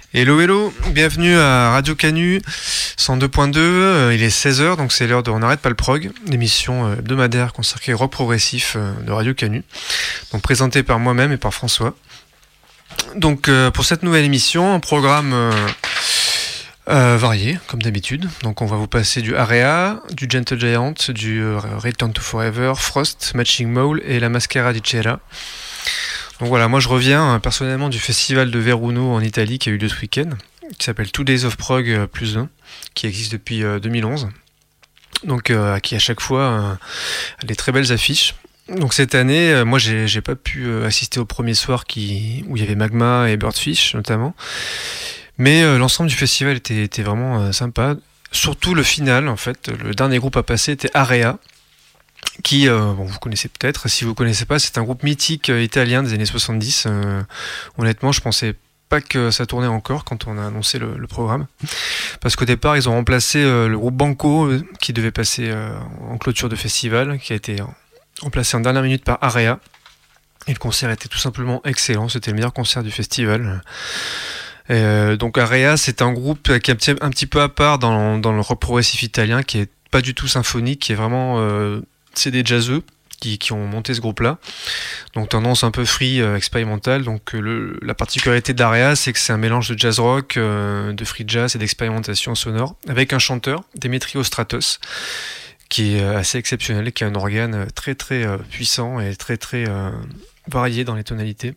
Hello, hello, bienvenue à Radio Canu 102.2, il est 16h, donc c'est l'heure de On n'arrête pas le prog, l'émission hebdomadaire consacrée au rock progressif de Radio Canu, donc présentée par moi-même et par François. Donc pour cette nouvelle émission, un programme varié, comme d'habitude. Donc on va vous passer du Area, du Gentle Giant, du Return to Forever, Frost, Matching Mole et la Mascara di Cera. Donc voilà, moi je reviens personnellement du festival de Veruno en Italie qui a eu lieu ce week-end, qui s'appelle 2 Days of Prog plus 1, qui existe depuis 2011. Donc qui à chaque fois a des très belles affiches. Donc cette année, moi j'ai pas pu assister au premier soir où il y avait Magma et Birdfish notamment. Mais l'ensemble du festival était vraiment sympa. Surtout le final, en fait, le dernier groupe à passer était Area, qui, vous connaissez peut-être, si vous ne connaissez pas, c'est un groupe mythique italien des années 70. Honnêtement, je pensais pas que ça tournait encore quand on a annoncé le programme. Parce qu'au départ, ils ont remplacé le groupe Banco, qui devait passer en clôture de festival, qui a été remplacé en dernière minute par Area. Et le concert était tout simplement excellent, c'était le meilleur concert du festival. Donc Area, c'est un groupe qui est un petit peu à part dans le rock progressif italien, qui est pas du tout symphonique, qui est vraiment... c'est des jazzeux qui ont monté ce groupe-là. Donc tendance un peu free, expérimentale. Donc la particularité d'Area, c'est que c'est un mélange de jazz rock, de free jazz et d'expérimentation sonore, avec un chanteur, Demetrio Stratos, qui est assez exceptionnel, qui a un organe très très puissant et très très varié dans les tonalités.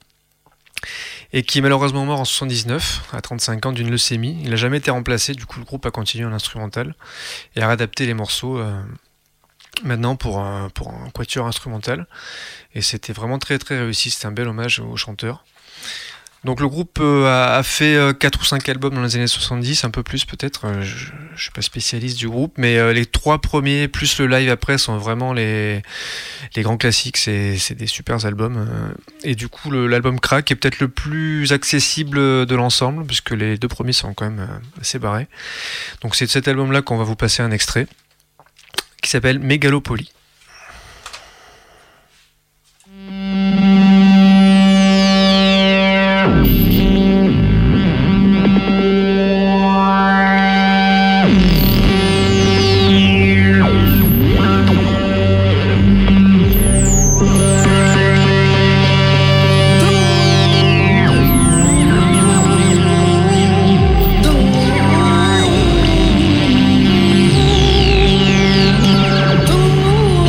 Et qui est malheureusement mort en 79, à 35 ans, d'une leucémie. Il n'a jamais été remplacé, du coup le groupe a continué en instrumental et a réadapté les morceaux maintenant pour un quatuor instrumental. Et c'était vraiment très très réussi, c'était un bel hommage au chanteur. Donc le groupe a fait 4 ou 5 albums dans les années 70, un peu plus peut-être, je ne suis pas spécialiste du groupe, mais les 3 premiers plus le live après sont vraiment les grands classiques, c'est des super albums. Et du coup l'album Crack est peut-être le plus accessible de l'ensemble, puisque les 2 premiers sont quand même assez barrés. Donc c'est de cet album-là qu'on va vous passer un extrait, qui s'appelle Megalopoly. Do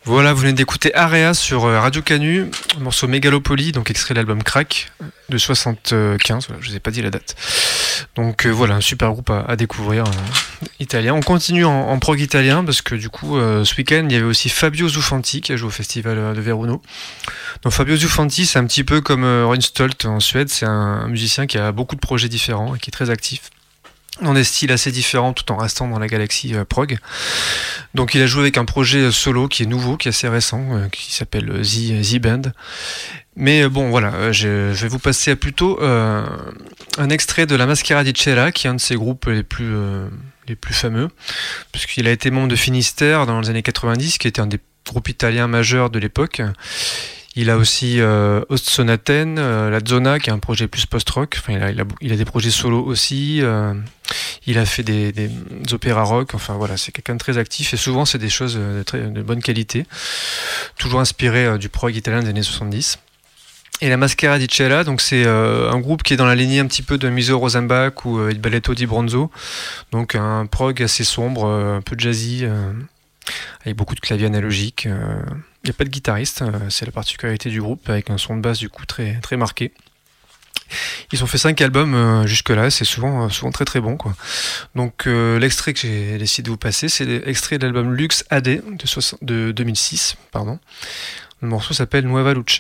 Voilà, vous venez d'écouter Area sur Radio Canu, le morceau Megalopoly, donc extrait de l'album Crack de 75, voilà, je vous ai pas dit la date. Donc voilà, un super groupe à découvrir italien. On continue en prog italien parce que du coup ce week-end il y avait aussi Fabio Zuffanti qui a joué au festival de Veruno. Donc Fabio Zuffanti, c'est un petit peu comme Ron Stolt en Suède, c'est un musicien qui a beaucoup de projets différents et qui est très actif dans des styles assez différents tout en restant dans la galaxie prog. Donc il a joué avec un projet solo qui est nouveau, qui est assez récent, qui s'appelle The Band. Mais bon voilà, je vais vous passer plutôt un extrait de la Maschera di Cera, qui est un de ses groupes les plus fameux, puisqu'il a été membre de Finistère dans les années 90, qui était un des groupes italiens majeurs de l'époque. Il a aussi Ostsonaten, La Zona, qui est un projet plus post-rock. Enfin, il a des projets solo aussi. Il a fait des opéras rock. Enfin voilà, c'est quelqu'un de très actif et souvent c'est des choses de bonne qualité, toujours inspiré du prog italien des années 70. Et la Maschera di Cera, donc c'est un groupe qui est dans la lignée un petit peu de Misero Rosenbach ou Il Balletto di Bronzo. Donc un prog assez sombre, un peu jazzy, avec beaucoup de claviers analogiques. Il n'y a pas de guitariste, c'est la particularité du groupe, avec un son de basse du coup très, très marqué. Ils ont fait 5 albums jusque-là, c'est souvent très très bon, quoi. Donc l'extrait que j'ai décidé de vous passer, c'est l'extrait de l'album Lux AD de 2006. Pardon. Le morceau s'appelle Nuova Luce.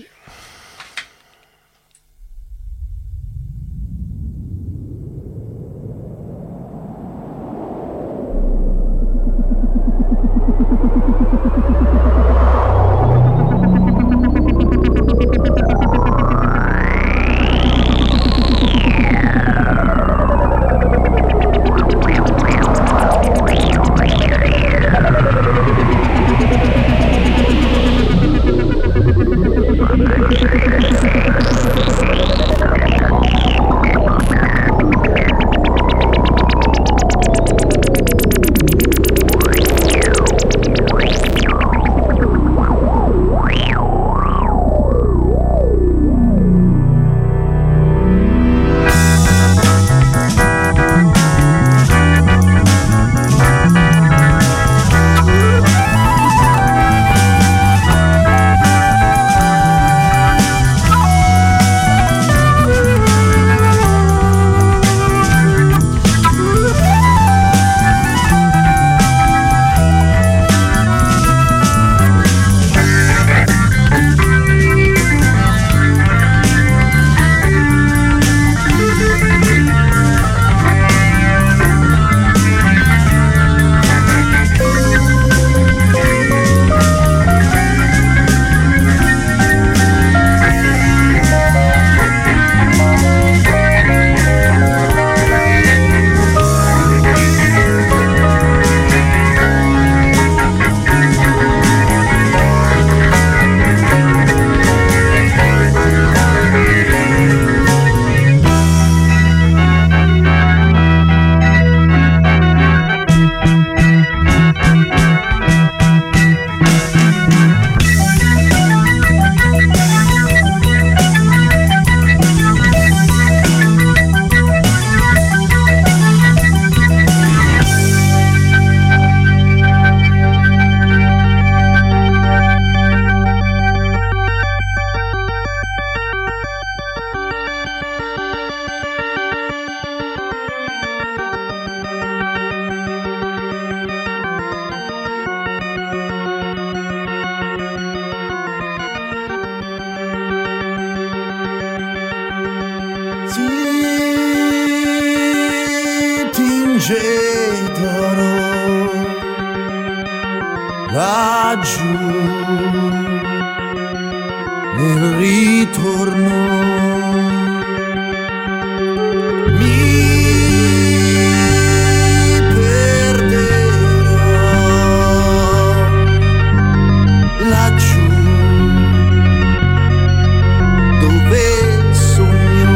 Laggiù nel ritorno mi perderò laggiù dove sogno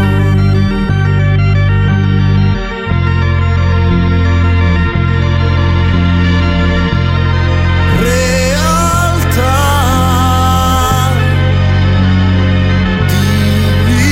realtà di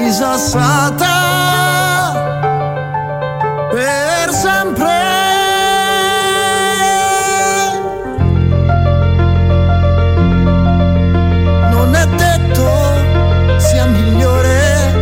disassata per sempre. Non è detto sia migliore.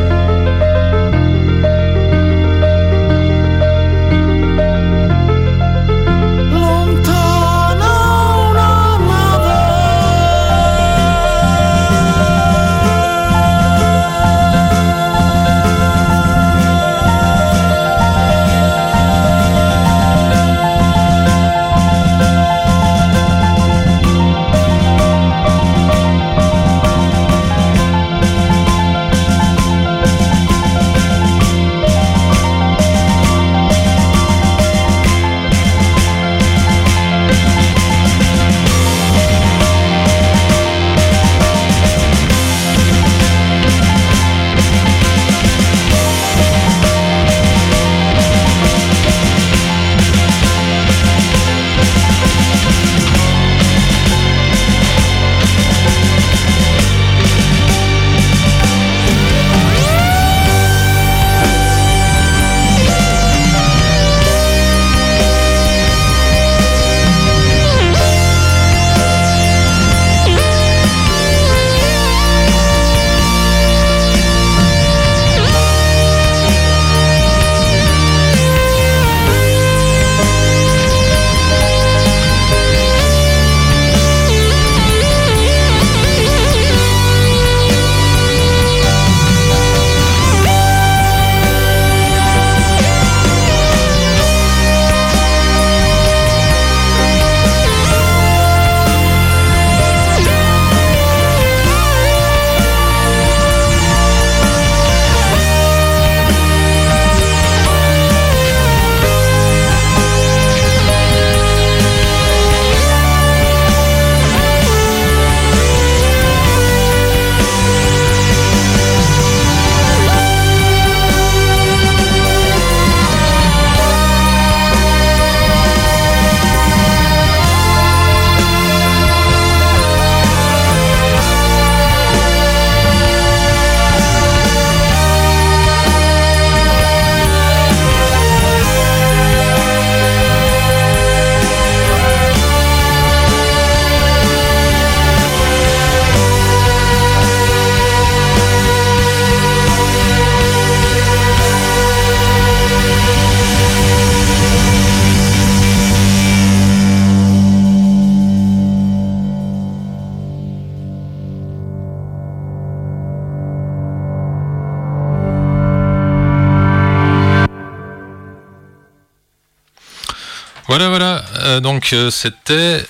Voilà. Donc c'était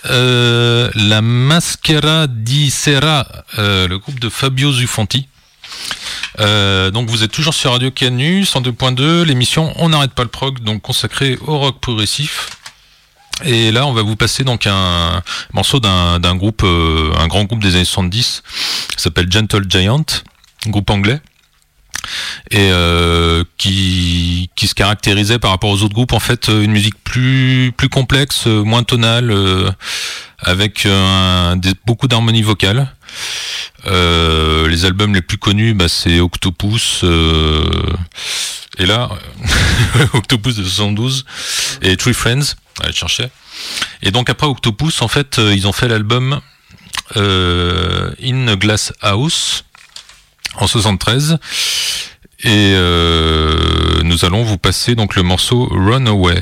la Maschera di Sera, le groupe de Fabio Zufanti. Donc vous êtes toujours sur Radio Canu 102.2, l'émission On n'arrête pas le prog, donc consacrée au rock progressif. Et là on va vous passer donc un morceau d'un groupe, un grand groupe des années 70, qui s'appelle Gentle Giant, groupe anglais. Et qui se caractérisait par rapport aux autres groupes, en fait, une musique plus complexe, moins tonale, avec beaucoup d'harmonie vocale. Les albums les plus connus, c'est Octopus, et là Octopus de 72 et Three Friends, allez chercher. Et donc après Octopus, en fait, ils ont fait l'album In a Glass House en 73, et nous allons vous passer donc le morceau Runaway.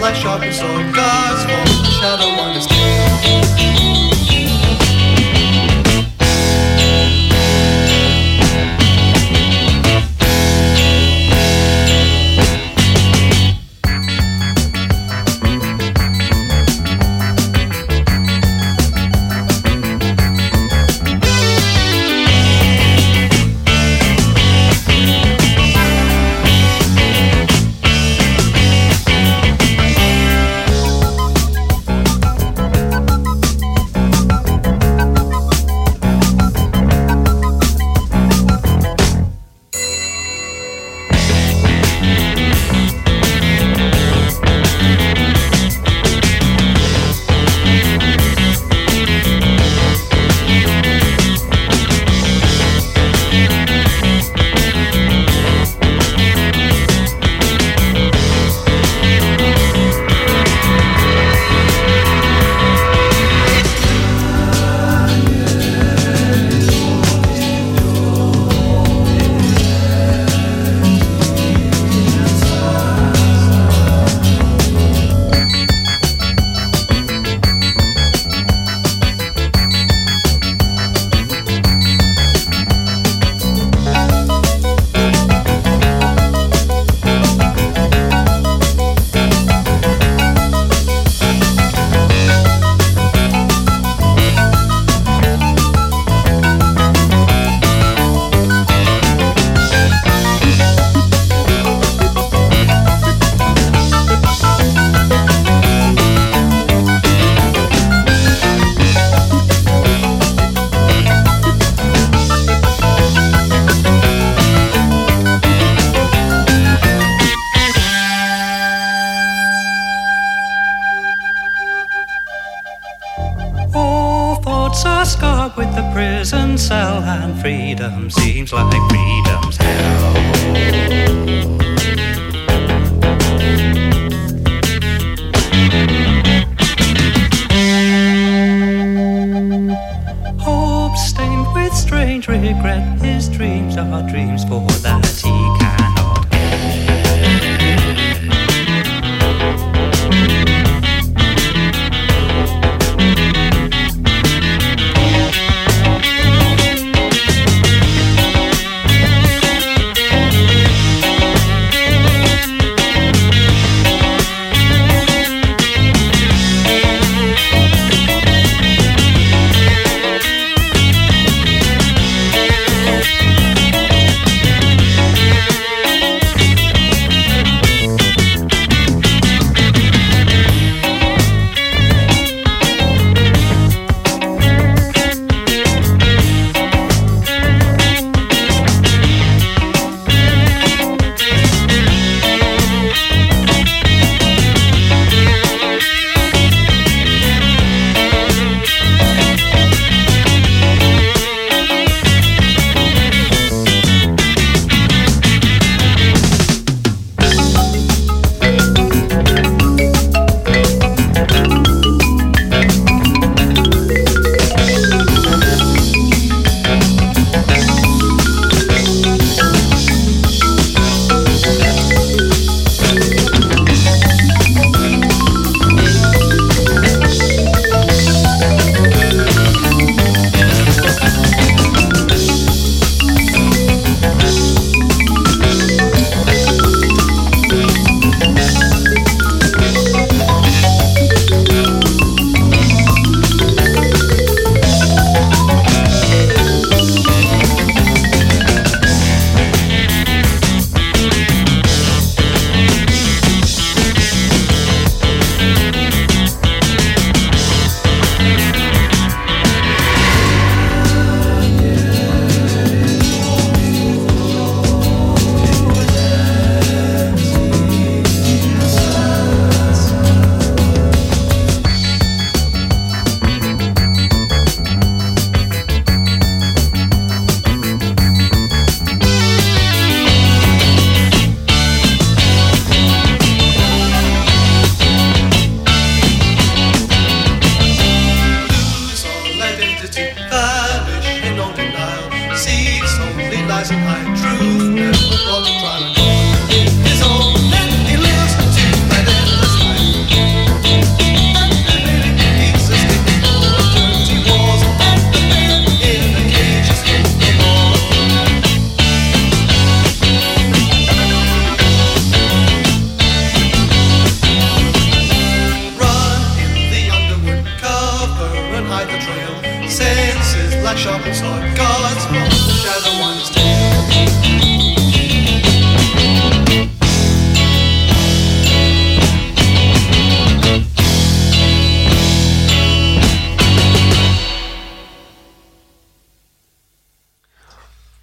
flesh sharpened sword, God's form, shadow on his king. Cell and freedom seems like freedom's hell. Hope stained with strange regret, his dreams are dreams for that he cannot get.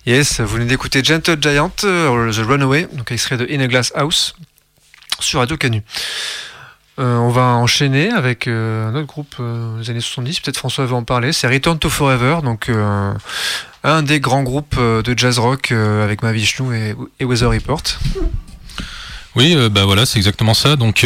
Yes, vous venez d'écouter Gentle Giant, The Runaway, donc extrait de In a Glass House, sur Radio Canu. On va enchaîner avec un autre groupe des années 70, peut-être François veut en parler, c'est Return to Forever, donc un des grands groupes de jazz rock avec Mahavishnu et Weather Report. Oui, bah voilà, c'est exactement ça. Donc,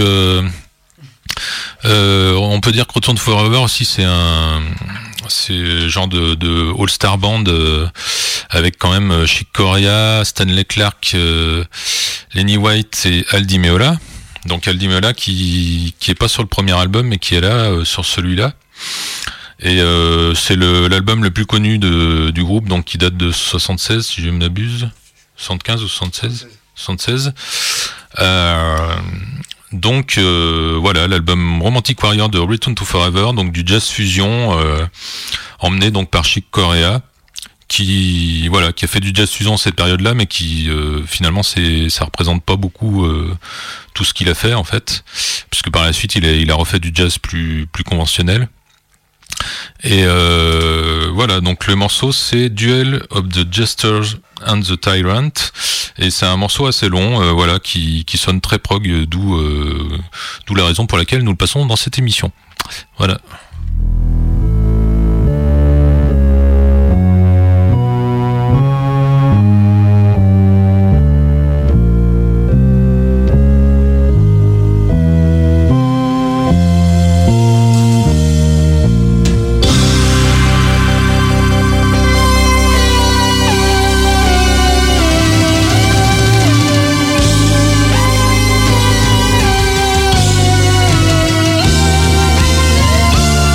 on peut dire que Return to Forever aussi, c'est genre de all-star band avec quand même Chick Corea, Stanley Clarke, Lenny White et Al Di Meola. Donc Al Di Meola qui est pas sur le premier album mais qui est là sur celui-là. Et c'est l'album le plus connu du groupe, donc qui date de 76 si je ne m'abuse, 75 ou 76. 76. Donc voilà, l'album Romantic Warrior de Return to Forever, donc du jazz fusion emmené donc par Chick Corea, qui a fait du jazz fusion à cette période-là, mais qui finalement ça représente pas beaucoup tout ce qu'il a fait en fait, puisque par la suite il a refait du jazz plus conventionnel. Et voilà, donc le morceau c'est Duel of the Jesters and the Tyrant, et c'est un morceau assez long, voilà, qui sonne très prog, d'où la raison pour laquelle nous le passons dans cette émission. Voilà. Thank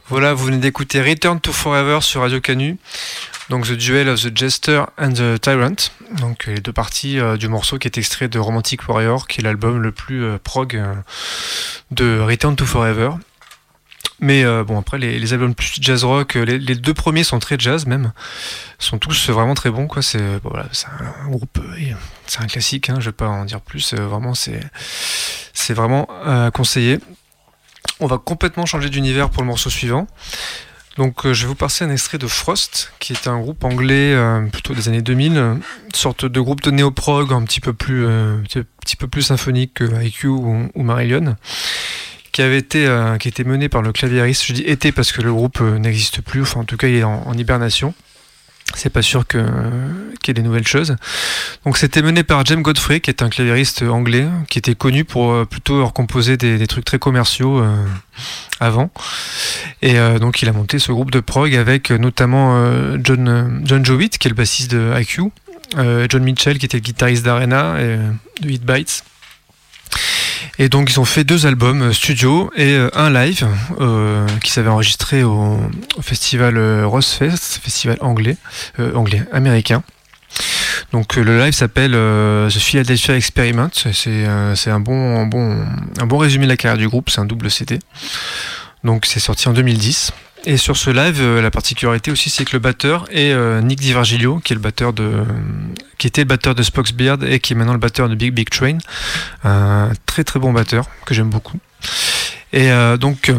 Voilà, vous venez d'écouter Return to Forever sur Radio Canu. Donc The Duel of the Jester and the Tyrant. Donc les deux parties du morceau qui est extrait de Romantic Warrior, qui est l'album le plus prog de Return to Forever. Mais bon, après les albums plus jazz rock, les deux premiers sont très jazz même, sont tous vraiment très bons quoi. C'est bon, voilà, c'est un groupe, c'est un classique, hein, je vais pas en dire plus. Vraiment, c'est vraiment à conseiller. On va complètement changer d'univers pour le morceau suivant. Donc je vais vous passer un extrait de Frost, qui est un groupe anglais plutôt des années 2000, une sorte de groupe de néo-prog un petit peu plus symphonique que IQ ou Marillion, qui a été mené par le claviériste. Je dis été parce que le groupe n'existe plus, enfin en tout cas il est en hibernation. C'est pas sûr qu'il y ait des nouvelles choses. Donc c'était mené par James Godfrey, qui est un claviériste anglais, qui était connu pour plutôt recomposer des trucs très commerciaux avant. Et donc il a monté ce groupe de prog avec notamment John Jowett, qui est le bassiste de IQ, John Mitchell, qui était le guitariste d'Arena et de Hit Bites. Et donc ils ont fait 2 albums studio et un live qui s'avait enregistré au festival Rossfest, festival américain. Donc le live s'appelle The Philadelphia Experiment. C'est un bon résumé de la carrière du groupe. C'est un double CD. Donc c'est sorti en 2010. Et sur ce live, la particularité aussi, c'est que le batteur est Nick DiVirgilio, qui était le batteur de Spock's Beard et qui est maintenant le batteur de Big Big Train. Un très très bon batteur que j'aime beaucoup. Et donc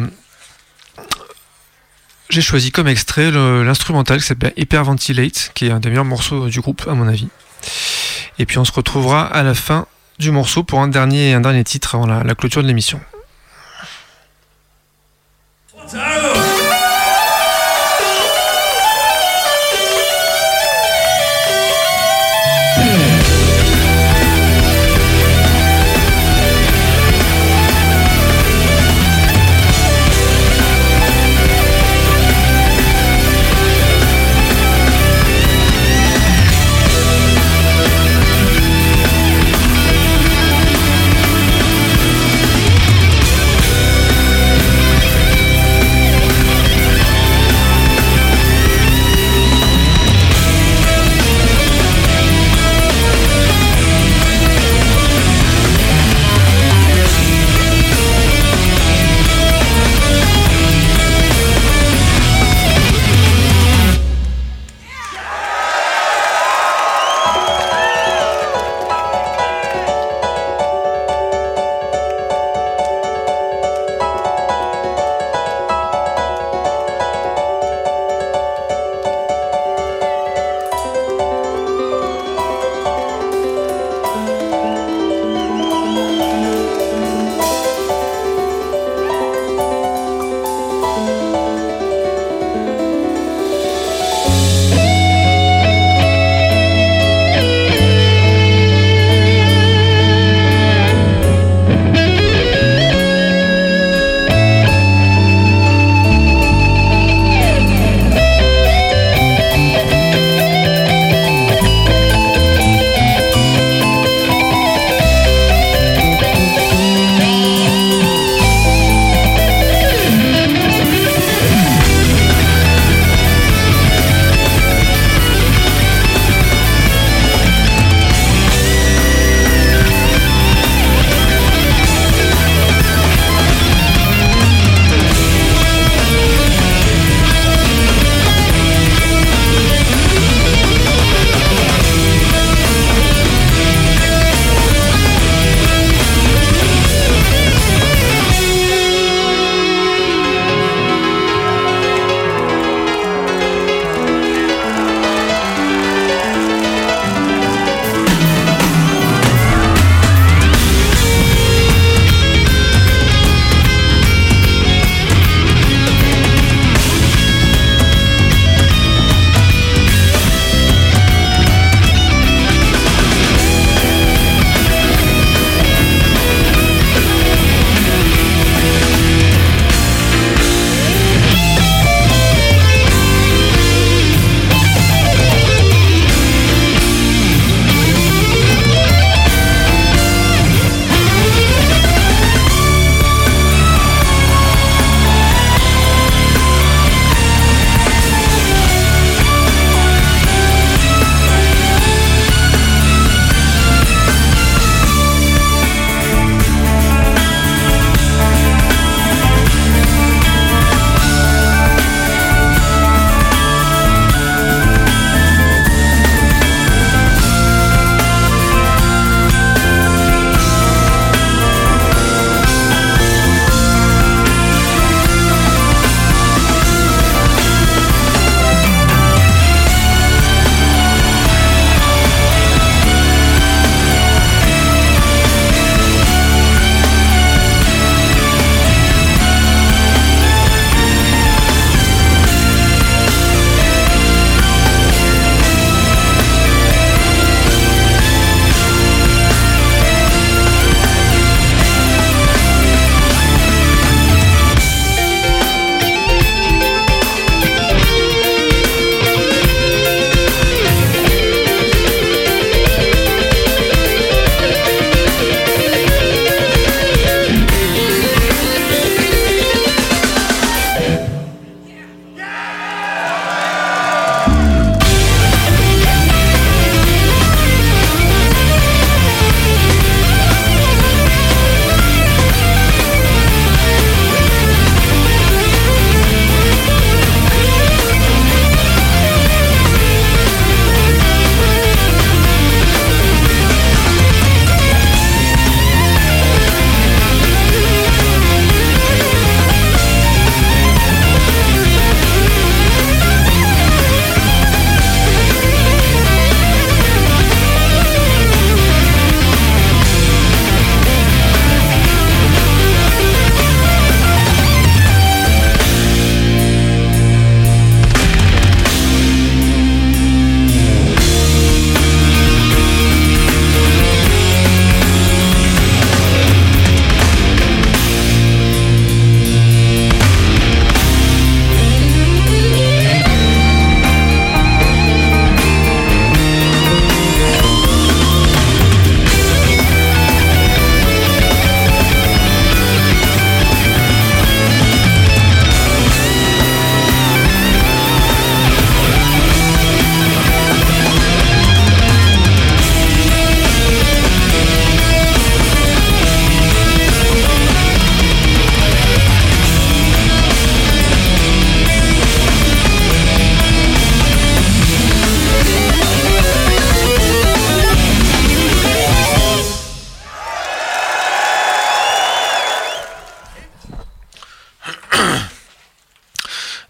j'ai choisi comme extrait l'instrumental qui s'appelle Hyperventilate, qui est un des meilleurs morceaux du groupe à mon avis. Et puis on se retrouvera à la fin du morceau pour un dernier titre avant la clôture de l'émission.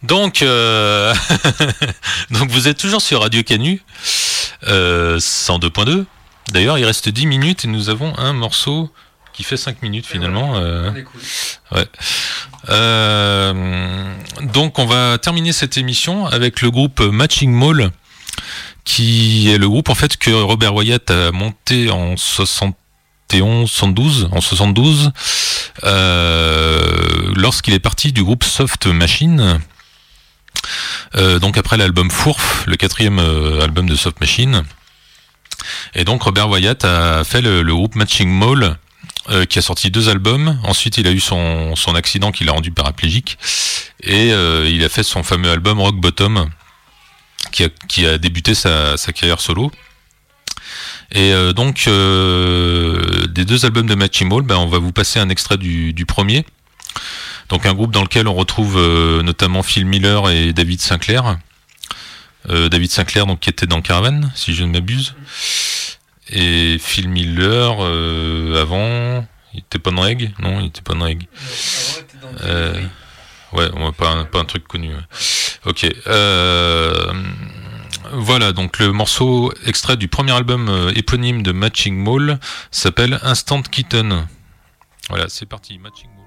Donc, donc vous êtes toujours sur Radio Canu 102.2. D'ailleurs, il reste 10 minutes et nous avons un morceau qui fait 5 minutes finalement. Ouais. Donc on va terminer cette émission avec le groupe Matching Mall, qui est le groupe en fait que Robert Wyatt a monté en 72 lorsqu'il est parti du groupe Soft Machine. Donc après l'album Fourf, le 4e album de Soft Machine. Et donc Robert Wyatt a fait le groupe Matching Mall, qui a sorti 2 albums. Ensuite il a eu son accident qui l'a rendu paraplégique, et il a fait son fameux album Rock Bottom, qui a débuté sa carrière solo. Et donc des 2 albums de Matching Mall, on va vous passer un extrait du premier. Donc un groupe dans lequel on retrouve notamment Phil Miller et David Sinclair. David Sinclair donc qui était dans Caravan, si je ne m'abuse. Et Phil Miller avant, il était pas dans Egg ? Non, il était pas dans Egg. Ouais, pas un truc connu. Ouais. Ok. Voilà, donc le morceau extrait du premier album éponyme de Matching Mall s'appelle Instant Kitten. Voilà, c'est parti, Matching Mall.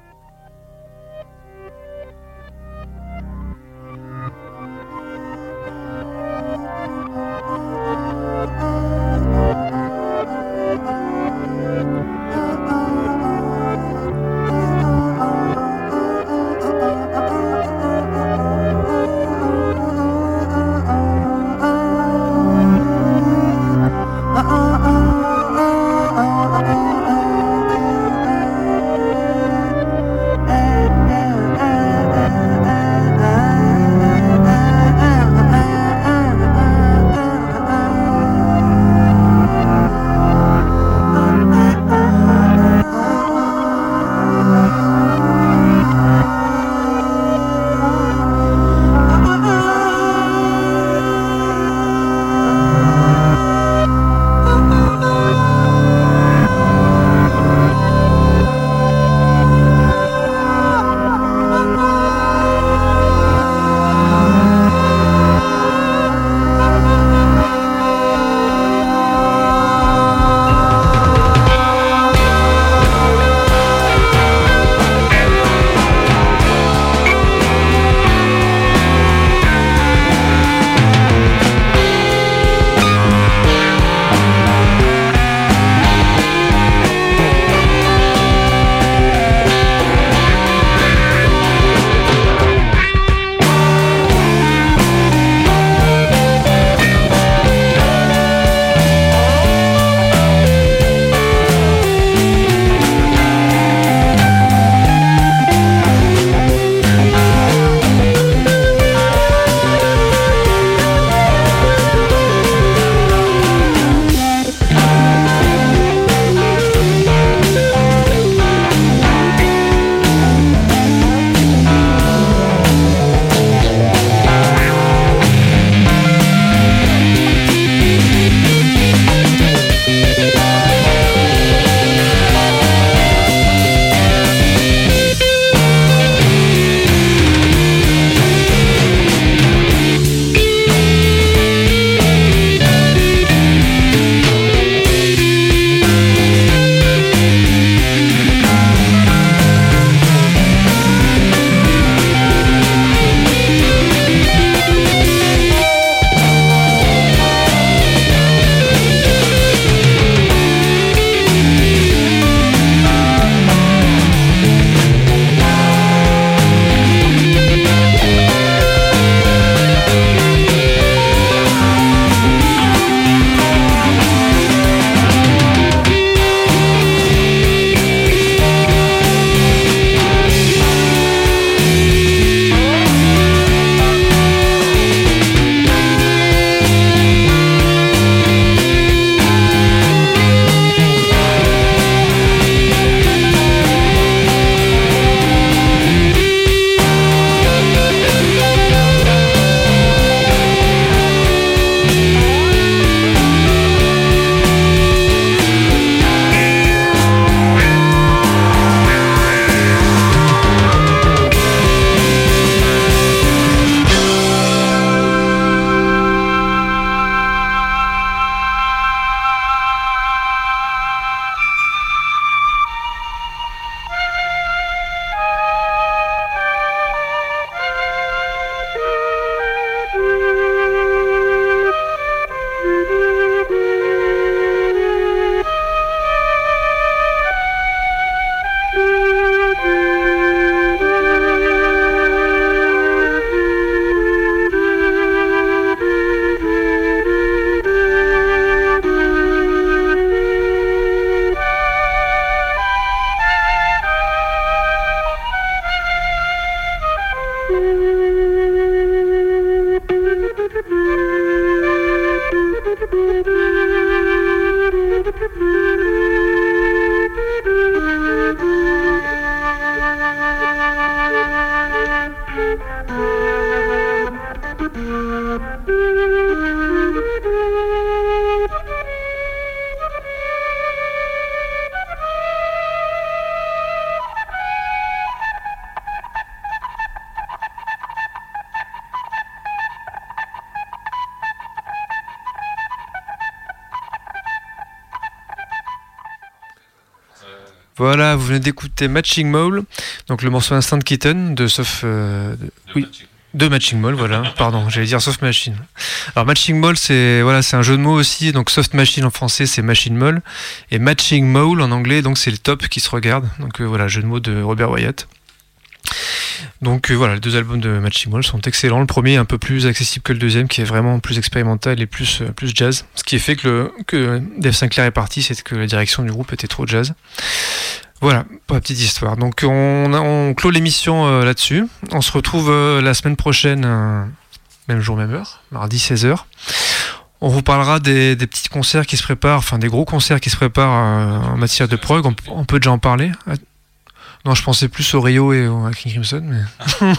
Voilà, vous venez d'écouter Matching Mole, donc le morceau Instant Kitten de de Matching Mole, voilà, pardon, j'allais dire Soft Machine. Alors Matching Mole, c'est un jeu de mots aussi, donc Soft Machine en français c'est Machine Mole, et Matching Mole en anglais, donc c'est le top qui se regarde, donc voilà, jeu de mots de Robert Wyatt. Donc voilà, les deux albums de Matching Mole sont excellents. Le premier est un peu plus accessible que le deuxième, qui est vraiment plus expérimental et plus jazz. Ce qui est fait que Dave Sinclair est parti, c'est que la direction du groupe était trop jazz. Voilà, pour la petite histoire. Donc on clôt l'émission là-dessus. On se retrouve la semaine prochaine, même jour, même heure, mardi 16h. On vous parlera des petits concerts qui se préparent, enfin des gros concerts qui se préparent en matière de prog. On peut déjà en parler. Non, je pensais plus au Rio et à King Crimson, mais...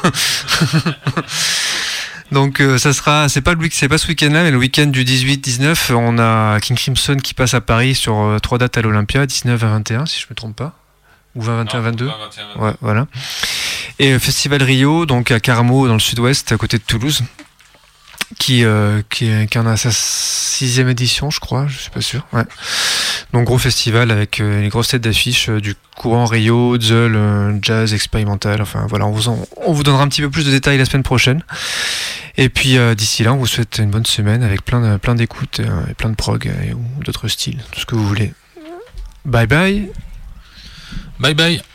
Donc ça sera, c'est pas ce week-end-là, mais le week-end du 18-19, on a King Crimson qui passe à Paris sur 3 dates à l'Olympia, 19 à 21 si je me trompe pas, ou 20, 21, 22. 20, 21, 22. Ouais, voilà. Et Festival Rio, donc à Carmaux dans le sud-ouest, à côté de Toulouse, qui en a sa 6e édition, je crois, je suis pas sûr. Ouais. Donc gros festival avec les grosses têtes d'affiche du courant Rio, Zeul, jazz expérimental. Enfin voilà, on vous donnera un petit peu plus de détails la semaine prochaine. Et puis d'ici là, on vous souhaite une bonne semaine avec plein d'écoutes et plein de prog ou d'autres styles, tout ce que vous voulez. Bye bye. Bye bye.